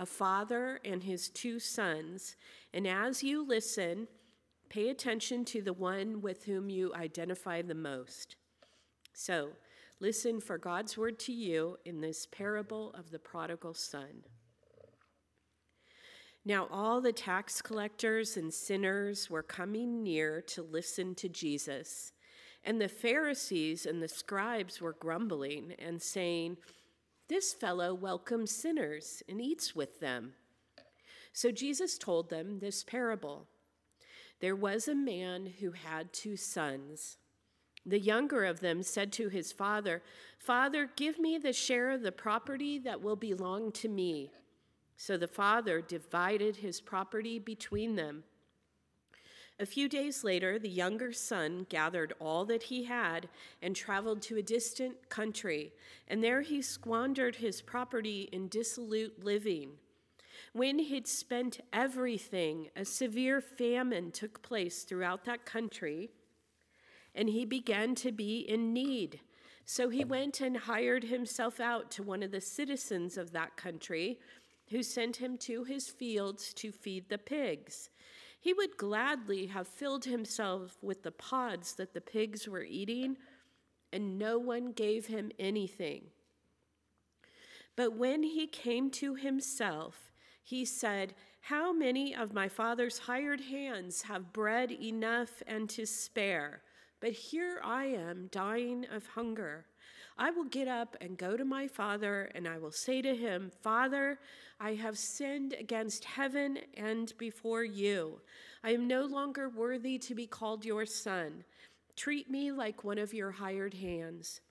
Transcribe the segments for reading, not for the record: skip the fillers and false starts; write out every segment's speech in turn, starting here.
a father and his two sons, and as you listen, pay attention to the one with whom you identify the most. So, listen for God's word to you in this parable of the prodigal son. Now all the tax collectors and sinners were coming near to listen to Jesus, and the Pharisees and the scribes were grumbling and saying, "This fellow welcomes sinners and eats with them." So Jesus told them this parable. There was a man who had two sons. The younger of them said to his father, "Father, give me the share of the property that will belong to me." So the father divided his property between them. A few days later, the younger son gathered all that he had and traveled to a distant country, and there he squandered his property in dissolute living. When he'd spent everything, a severe famine took place throughout that country, and he began to be in need. So he went and hired himself out to one of the citizens of that country, who sent him to his fields to feed the pigs. He would gladly have filled himself with the pods that the pigs were eating, and no one gave him anything. But when he came to himself, he said, "How many of my father's hired hands have bread enough and to spare? But here I am dying of hunger. I will get up and go to my father, and I will say to him, 'Father, I have sinned against heaven and before you. I am no longer worthy to be called your son. Treat me like one of your hired hands.'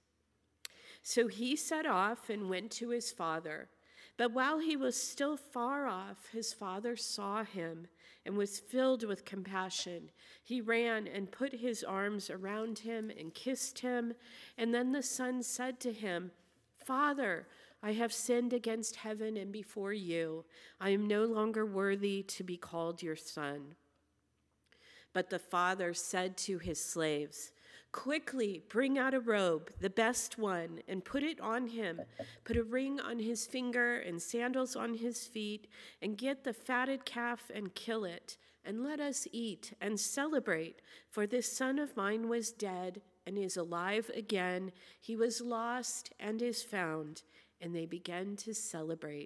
So he set off and went to his father. But while he was still far off, his father saw him and was filled with compassion. He ran and put his arms around him and kissed him. And then the son said to him, 'Father, I have sinned against heaven and before you. I am no longer worthy to be called your son.' But the father said to his slaves, 'Quickly bring out a robe, the best one, and put it on him. Put a ring on his finger and sandals on his feet, and get the fatted calf and kill it. And let us eat and celebrate, for this son of mine was dead and is alive again. He was lost and is found.' And they began to celebrate.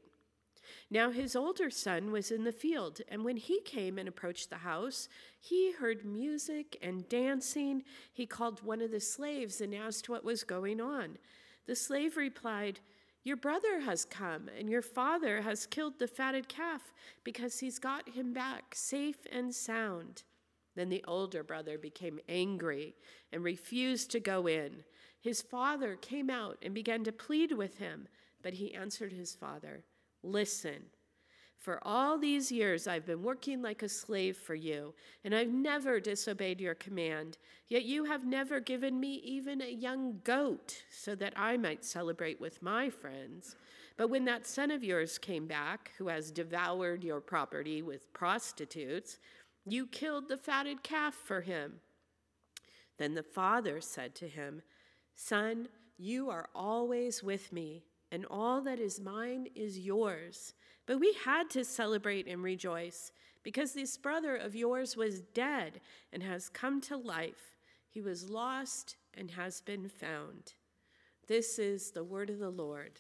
Now his older son was in the field, and when he came and approached the house, he heard music and dancing. He called one of the slaves and asked what was going on. The slave replied, 'Your brother has come, and your father has killed the fatted calf because he's got him back safe and sound.' Then the older brother became angry and refused to go in. His father came out and began to plead with him, but he answered his father, 'Listen, for all these years I've been working like a slave for you, and I've never disobeyed your command. Yet you have never given me even a young goat so that I might celebrate with my friends. But when that son of yours came back, who has devoured your property with prostitutes, you killed the fatted calf for him.' Then the father said to him, 'Son, you are always with me, and all that is mine is yours. But we had to celebrate and rejoice, because this brother of yours was dead and has come to life. He was lost and has been found.'" This is the word of the Lord.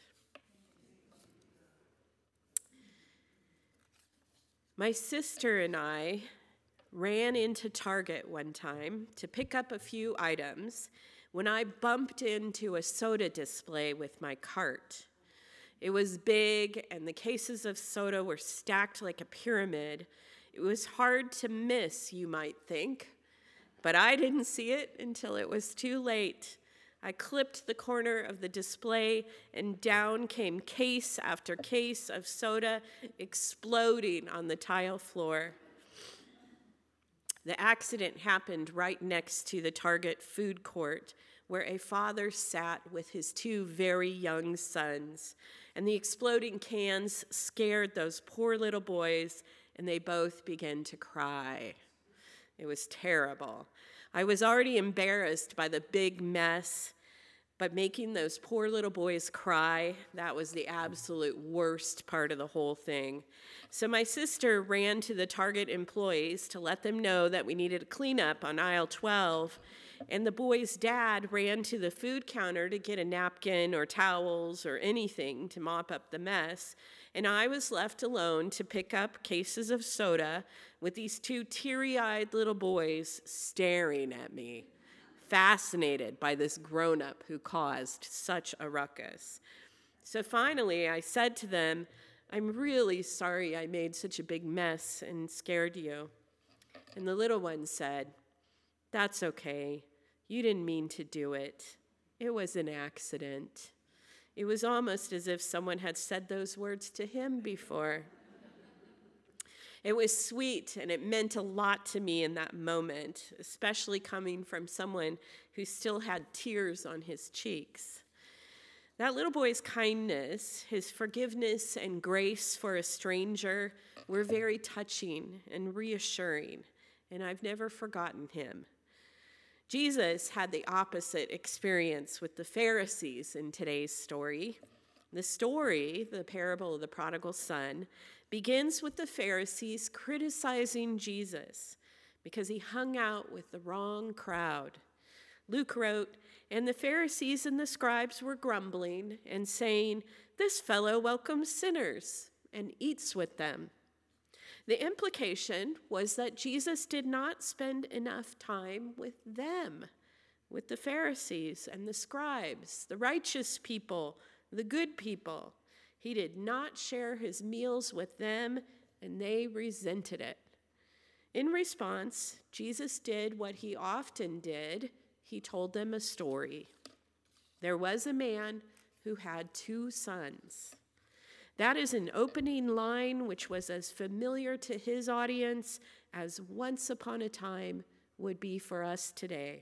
My sister and I ran into Target one time to pick up a few items when I bumped into a soda display with my cart. It was big, and the cases of soda were stacked like a pyramid. It was hard to miss, you might think, but I didn't see it until it was too late. I clipped the corner of the display, and down came case after case of soda, exploding on the tile floor. The accident happened right next to the Target food court, where a father sat with his two very young sons. And the exploding cans scared those poor little boys, and they both began to cry. It was terrible. I was already embarrassed by the big mess, But making those poor little boys cry, that was the absolute worst part of the whole thing. So my sister ran to the Target employees to let them know that we needed a cleanup on aisle 12. And the boy's dad ran to the food counter to get a napkin or towels or anything to mop up the mess. And I was left alone to pick up cases of soda with these two teary-eyed little boys staring at me, fascinated by this grown-up who caused such a ruckus. So finally, I said to them, "I'm really sorry I made such a big mess and scared you." And the little one said, "That's okay. You didn't mean to do it. It was an accident." It was almost as if someone had said those words to him before. It was sweet, and it meant a lot to me in that moment, especially coming from someone who still had tears on his cheeks. That little boy's kindness, his forgiveness and grace for a stranger were very touching and reassuring, and I've never forgotten him. Jesus had the opposite experience with the Pharisees in today's story. The story, the parable of the prodigal son, begins with the Pharisees criticizing Jesus because he hung out with the wrong crowd. Luke wrote, "And the Pharisees and the scribes were grumbling and saying, 'This fellow welcomes sinners and eats with them.'" The implication was that Jesus did not spend enough time with them, with the Pharisees and the scribes, the righteous people, the good people. He did not share his meals with them, and they resented it. In response, Jesus did what he often did. He told them a story. There was a man who had 2 sons. That is an opening line which was as familiar to his audience as once upon a time would be for us today.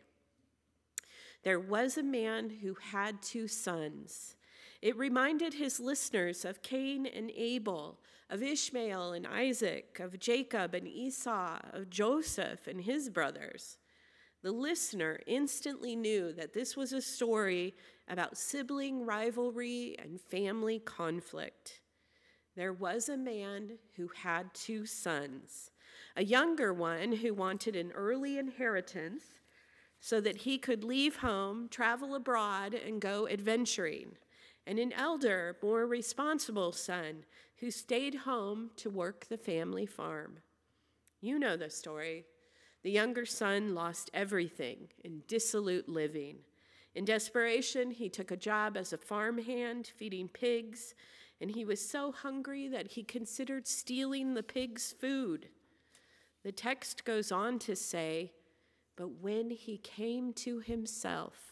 There was a man who had 2 sons. It reminded his listeners of Cain and Abel, of Ishmael and Isaac, of Jacob and Esau, of Joseph and his brothers. The listener instantly knew that this was a story about sibling rivalry and family conflict. There was a man who had 2 sons, a younger one who wanted an early inheritance so that he could leave home, travel abroad, and go adventuring, and an elder, more responsible son who stayed home to work the family farm. You know the story. The younger son lost everything in dissolute living. In desperation, he took a job as a farmhand feeding pigs, and he was so hungry that he considered stealing the pigs' food. The text goes on to say, "But when he came to himself,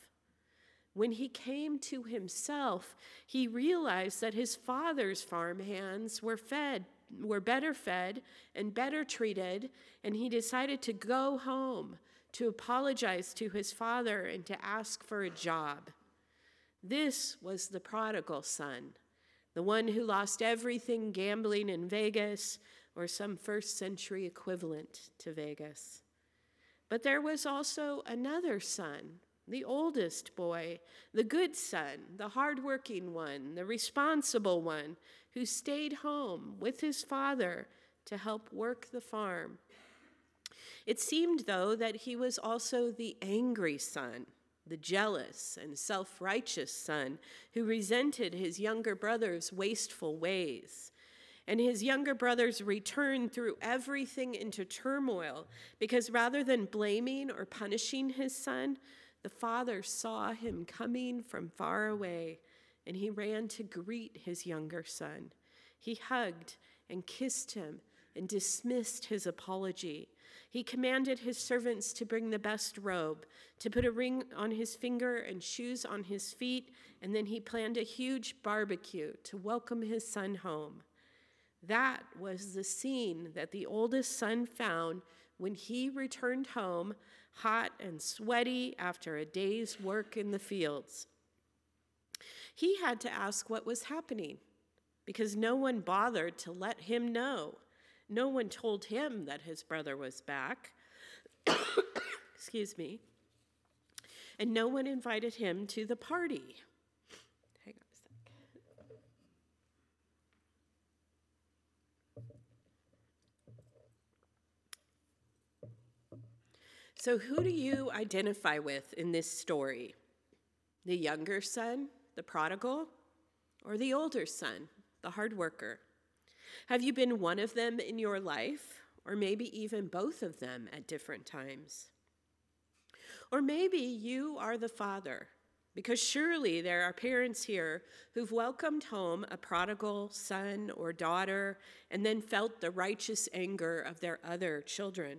he realized that his father's farmhands were better fed and better treated, and he decided to go home to apologize to his father and to ask for a job." This was the prodigal son, the one who lost everything gambling in Vegas or some first-century equivalent to Vegas. But there was also another son, the oldest boy, the good son, the hardworking one, the responsible one, who stayed home with his father to help work the farm. It seemed, though, that he was also the angry son, the jealous and self-righteous son who resented his younger brother's wasteful ways. And his younger brothers returned through everything into turmoil because rather than blaming or punishing his son, the father saw him coming from far away, and he ran to greet his younger son. He hugged and kissed him and dismissed his apology. He commanded his servants to bring the best robe, to put a ring on his finger and shoes on his feet, and then he planned a huge barbecue to welcome his son home. That was the scene that the oldest son found when he returned home, hot and sweaty after a day's work in the fields. He had to ask what was happening because no one bothered to let him know. No one told him that his brother was back. Excuse me. and no one invited him to the party. Hang on a sec. So who do you identify with in this story? The younger son, the prodigal, or the older son, the hard worker? Have you been one of them in your life, or maybe even both of them at different times? Or maybe you are the father, because surely there are parents here who've welcomed home a prodigal son or daughter and then felt the righteous anger of their other children.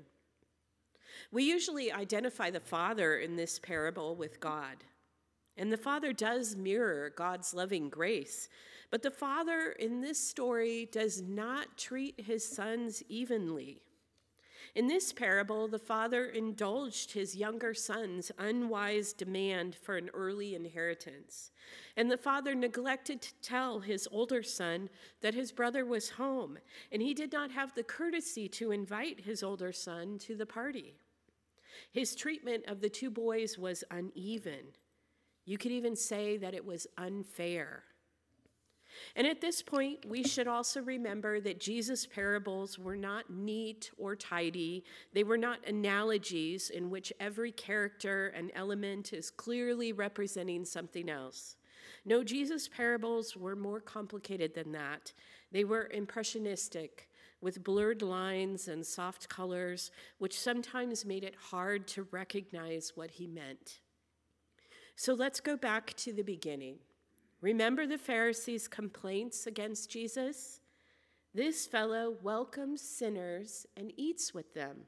We usually identify the father in this parable with God. And the father does mirror God's loving grace. But the father in this story does not treat his sons evenly. In this parable, the father indulged his younger son's unwise demand for an early inheritance. And the father neglected to tell his older son that his brother was home, and he did not have the courtesy to invite his older son to the party. His treatment of the two boys was uneven. You could even say that it was unfair. And at this point, we should also remember that Jesus' parables were not neat or tidy. They were not analogies in which every character and element is clearly representing something else. No, Jesus' parables were more complicated than that. They were impressionistic, with blurred lines and soft colors, which sometimes made it hard to recognize what he meant. So let's go back to the beginning. Remember the Pharisees' complaints against Jesus? This fellow welcomes sinners and eats with them,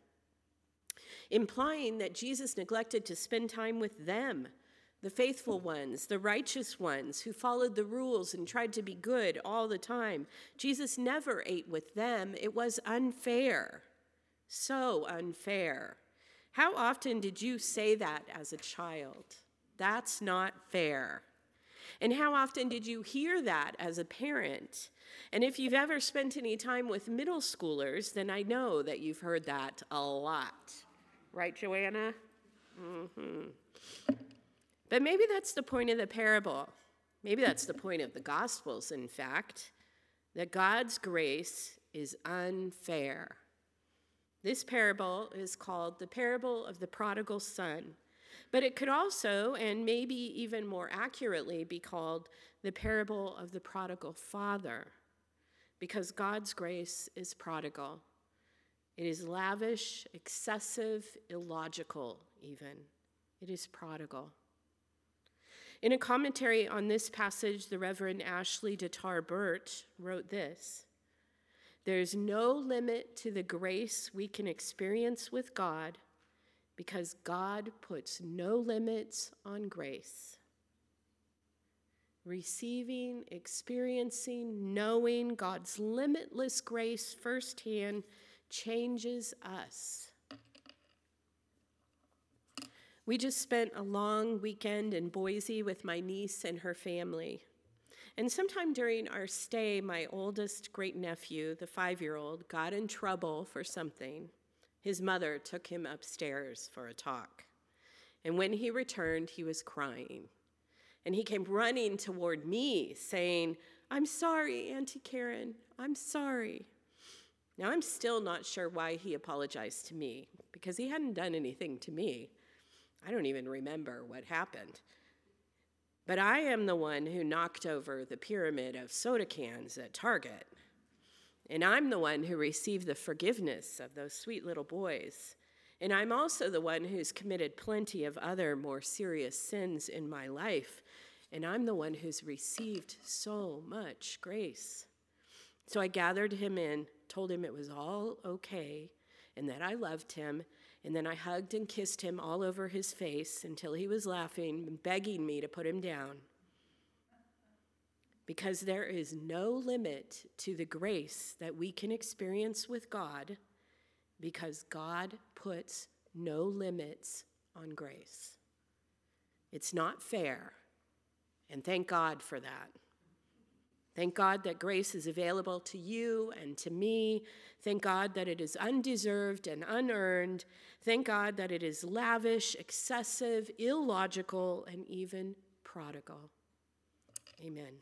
implying that Jesus neglected to spend time with them, the faithful ones, the righteous ones who followed the rules and tried to be good all the time. Jesus never ate with them. It was unfair. So unfair. How often did you say that as a child? That's not fair. And how often did you hear that as a parent? And if you've ever spent any time with middle schoolers, then I know that you've heard that a lot. Right, Joanna? Mm-hmm. But maybe that's the point of the parable. Maybe that's the point of the Gospels, in fact, that God's grace is unfair. This parable is called the parable of the prodigal son. But it could also, and maybe even more accurately, be called the parable of the prodigal father, because God's grace is prodigal. It is lavish, excessive, illogical even. It is prodigal. In a commentary on this passage, the Reverend Ashley Datar Burt wrote this: "There's no limit to the grace we can experience with God, because God puts no limits on grace. Receiving, experiencing, knowing God's limitless grace firsthand changes us." We just spent a long weekend in Boise with my niece and her family. And sometime during our stay, my oldest great-nephew, the 5-year-old, got in trouble for something. His mother took him upstairs for a talk. And when he returned, he was crying. And he came running toward me, saying, "I'm sorry, Auntie Karen, I'm sorry." Now, I'm still not sure why he apologized to me, because he hadn't done anything to me. I don't even remember what happened. But I am the one who knocked over the pyramid of soda cans at Target. And I'm the one who received the forgiveness of those sweet little boys. And I'm also the one who's committed plenty of other more serious sins in my life. And I'm the one who's received so much grace. So I gathered him in, told him it was all okay, and that I loved him. And then I hugged and kissed him all over his face until he was laughing and begging me to put him down. Because there is no limit to the grace that we can experience with God, because God puts no limits on grace. It's not fair, and thank God for that. Thank God that grace is available to you and to me. Thank God that it is undeserved and unearned. Thank God that it is lavish, excessive, illogical, and even prodigal. Amen.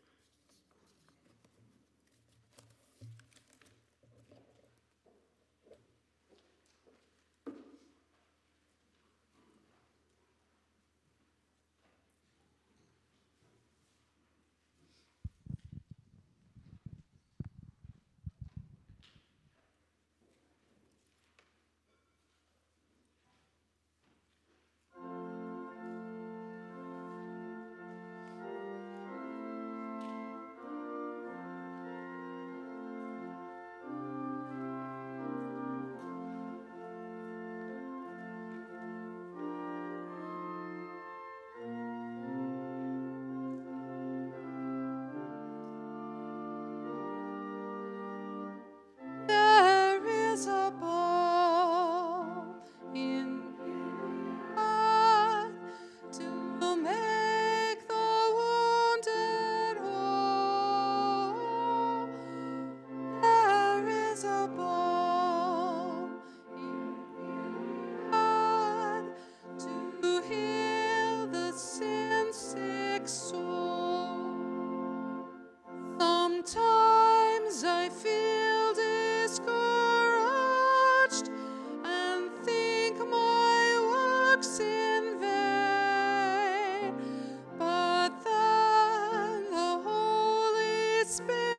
Sometimes I feel discouraged and think my works